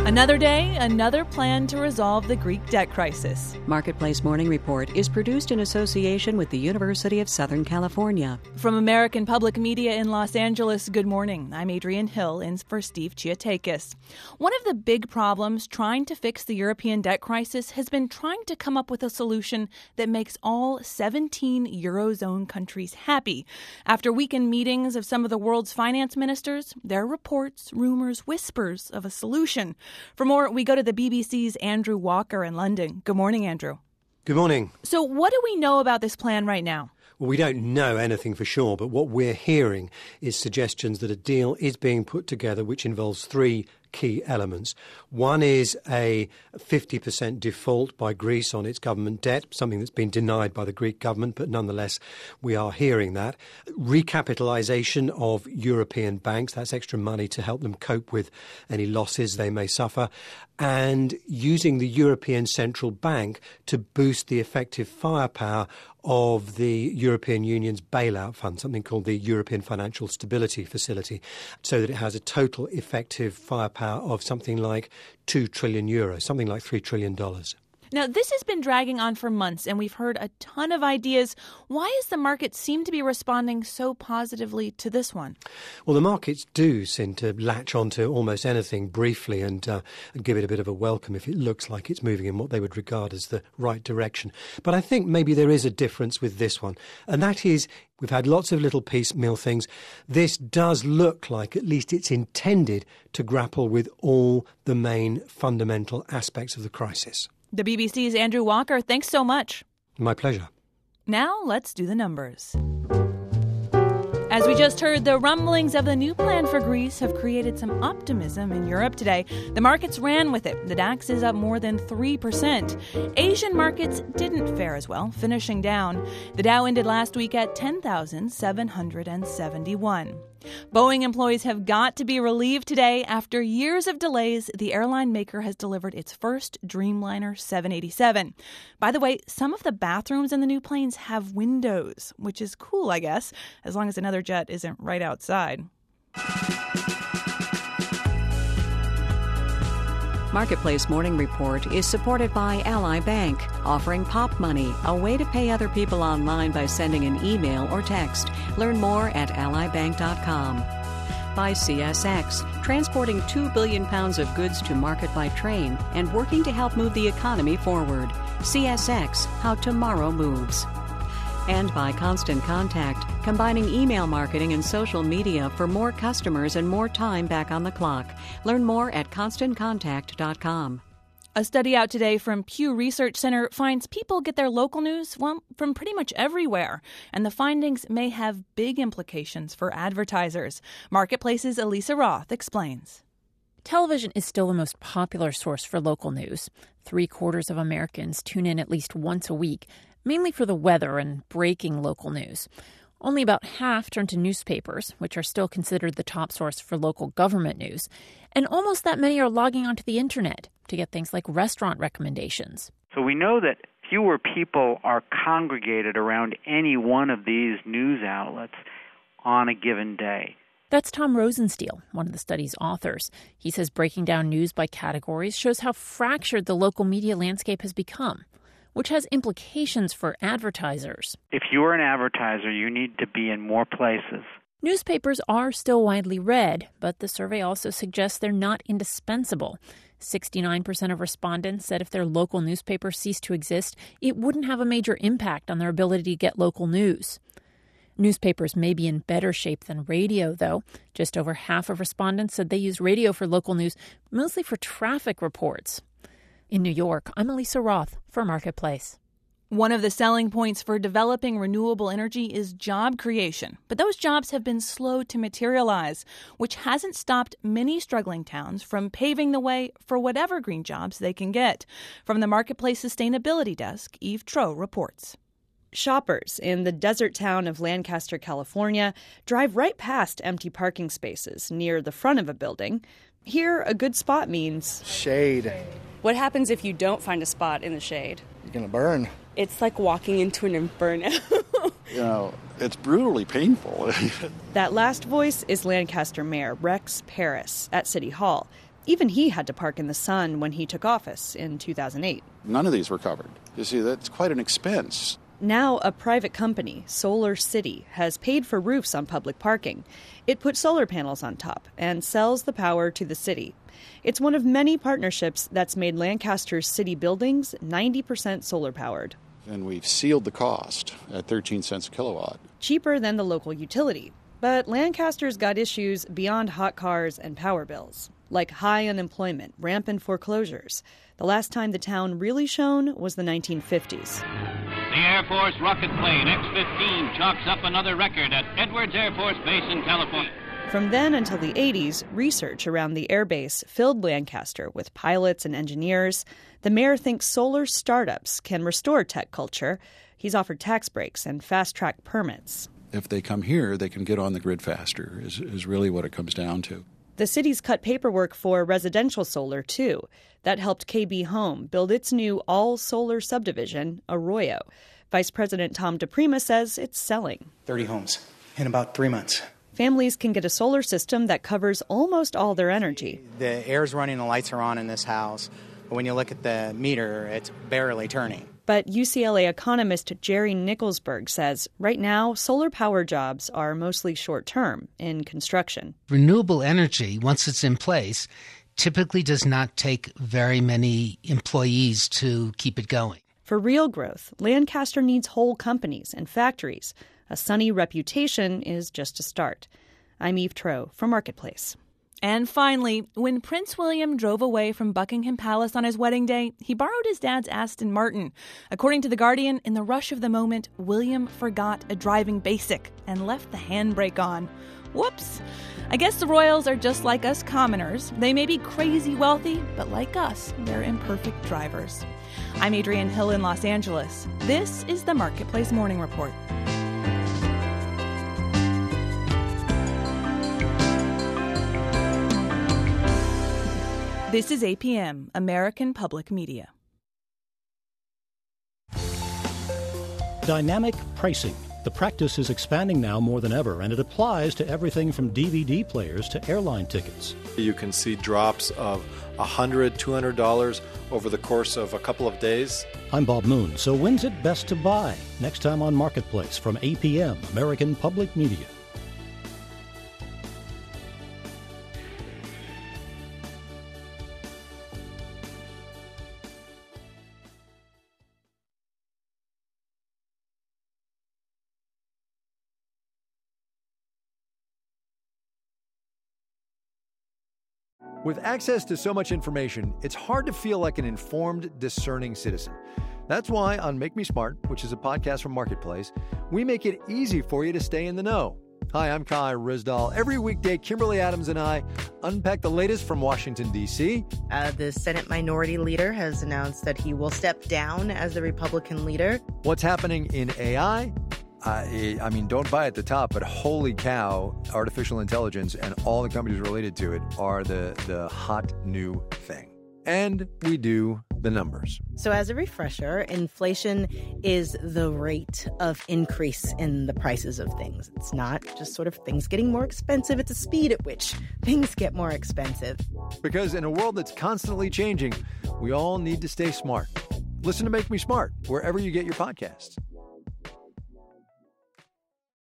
Another day, another plan to resolve the Greek debt crisis. Marketplace Morning Report is produced in association with the University of Southern California. From American Public Media in Los Angeles, good morning. I'm Adrienne Hill in for Steve Chiatakis. One of the big problems trying to fix the European debt crisis has been trying to come up with a solution that makes all 17 Eurozone countries happy. After weekend meetings of some of the world's finance ministers, there are reports, rumors, whispers of a solution. For more, we go to the BBC's Andrew Walker in London. Good morning, Andrew. Good morning. So what do we know about this plan right now? Well, we don't know anything for sure, but what we're hearing is suggestions that a deal is being put together which involves three key elements. One is a 50% default by Greece on its government debt, something that's been denied by the Greek government, but nonetheless we are hearing that. Recapitalisation of European banks, that's extra money to help them cope with any losses they may suffer, and using the European Central Bank to boost the effective firepower of the European Union's bailout fund, something called the European Financial Stability Facility, so that it has a total effective firepower of something like 2 trillion euros, something like $3 trillion. Now, this has been dragging on for months, and we've heard a ton of ideas. Why does the market seem to be responding so positively to this one? Well, the markets do seem to latch onto almost anything briefly and give it a bit of a welcome if it looks like it's moving in what they would regard as the right direction. But I think maybe there is a difference with this one, and that is we've had lots of little piecemeal things. This does look like at least it's intended to grapple with all the main fundamental aspects of the crisis. The BBC's Andrew Walker, thanks so much. My pleasure. Now let's do the numbers. As we just heard, the rumblings of the new plan for Greece have created some optimism in Europe today. The markets ran with it. The DAX is up more than 3%. Asian markets didn't fare as well, finishing down. The Dow ended last week at 10,771. Boeing employees have got to be relieved today. After years of delays, the airline maker has delivered its first Dreamliner 787. By the way, some of the bathrooms in the new planes have windows, which is cool, I guess, as long as another jet isn't right outside. Marketplace Morning Report is supported by Ally Bank, offering Pop Money, a way to pay other people online by sending an email or text. Learn more at allybank.com. By CSX, transporting 2 billion pounds of goods to market by train and working to help move the economy forward. CSX, how tomorrow moves. And by Constant Contact, combining email marketing and social media for more customers and more time back on the clock. Learn more at ConstantContact.com. A study out today from Pew Research Center finds people get their local news, from pretty much everywhere. And the findings may have big implications for advertisers. Marketplace's Elisa Roth explains. Television is still the most popular source for local news. 3/4 of Americans tune in at least once a week, mainly for the weather and breaking local news. Only about half turn to newspapers, which are still considered the top source for local government news. And almost that many are logging onto the internet to get things like restaurant recommendations. So we know that fewer people are congregated around any one of these news outlets on a given day. That's Tom Rosenstiel, one of the study's authors. He says breaking down news by categories shows how fractured the local media landscape has become, which has implications for advertisers. If you're an advertiser, you need to be in more places. Newspapers are still widely read, but the survey also suggests they're not indispensable. 69% of respondents said if their local newspaper ceased to exist, it wouldn't have a major impact on their ability to get local news. Newspapers may be in better shape than radio, though. Just over half of respondents said they use radio for local news, mostly for traffic reports. In New York, I'm Elisa Roth for Marketplace. One of the selling points for developing renewable energy is job creation. But those jobs have been slow to materialize, which hasn't stopped many struggling towns from paving the way for whatever green jobs they can get. From the Marketplace Sustainability Desk, Eve Tro reports. Shoppers in the desert town of Lancaster, California, drive right past empty parking spaces near the front of a building. Here, a good spot means shade. What happens if you don't find a spot in the shade? You're going to burn. It's like walking into an inferno. It's brutally painful. That last voice is Lancaster Mayor Rex Parris at City Hall. Even he had to park in the sun when he took office in 2008. None of these were covered. You see, that's quite an expense. Now, a private company, Solar City, has paid for roofs on public parking. It puts solar panels on top and sells the power to the city. It's one of many partnerships that's made Lancaster's city buildings 90% solar-powered. And we've sealed the cost at 13 cents a kilowatt. Cheaper than the local utility. But Lancaster's got issues beyond hot cars and power bills, like high unemployment, rampant foreclosures. The last time the town really shone was the 1950s. The Air Force rocket plane X-15 chalks up another record at Edwards Air Force Base in California. From then until the 80s, research around the airbase filled Lancaster with pilots and engineers. The mayor thinks solar startups can restore tech culture. He's offered tax breaks and fast-track permits. If they come here, they can get on the grid faster, is really what it comes down to. The city's cut paperwork for residential solar, too. That helped KB Home build its new all-solar subdivision, Arroyo. Vice President Tom DePrima says it's selling. 30 homes in about 3 months. Families can get a solar system that covers almost all their energy. The air's running, the lights are on in this house. But when you look at the meter, it's barely turning. But UCLA economist Jerry Nicholsberg says right now, solar power jobs are mostly short-term in construction. Renewable energy, once it's in place, typically does not take very many employees to keep it going. For real growth, Lancaster needs whole companies and factories. A sunny reputation is just a start. I'm Eve Troeh for Marketplace. And finally, when Prince William drove away from Buckingham Palace on his wedding day, he borrowed his dad's Aston Martin. According to The Guardian, in the rush of the moment, William forgot a driving basic and left the handbrake on. Whoops! I guess the royals are just like us commoners. They may be crazy wealthy, but like us, they're imperfect drivers. I'm Adrienne Hill in Los Angeles. This is the Marketplace Morning Report. This is APM, American Public Media. Dynamic pricing. The practice is expanding now more than ever, and it applies to everything from DVD players to airline tickets. You can see drops of $100, $200 over the course of a couple of days. I'm Bob Moon. So when's it best to buy? Next time on Marketplace from APM, American Public Media. With access to so much information, it's hard to feel like an informed, discerning citizen. That's why on Make Me Smart, which is a podcast from Marketplace, we make it easy for you to stay in the know. Hi, I'm Kai Rizdal. Every weekday, Kimberly Adams and I unpack the latest from Washington, D.C. The Senate Minority Leader has announced that he will step down as the Republican leader. What's happening in AI? I mean, don't buy at the top, but holy cow, artificial intelligence and all the companies related to it are the hot new thing. And we do the numbers. So as a refresher, inflation is the rate of increase in the prices of things. It's not just sort of things getting more expensive. It's the speed at which things get more expensive. Because in a world that's constantly changing, we all need to stay smart. Listen to Make Me Smart wherever you get your podcasts.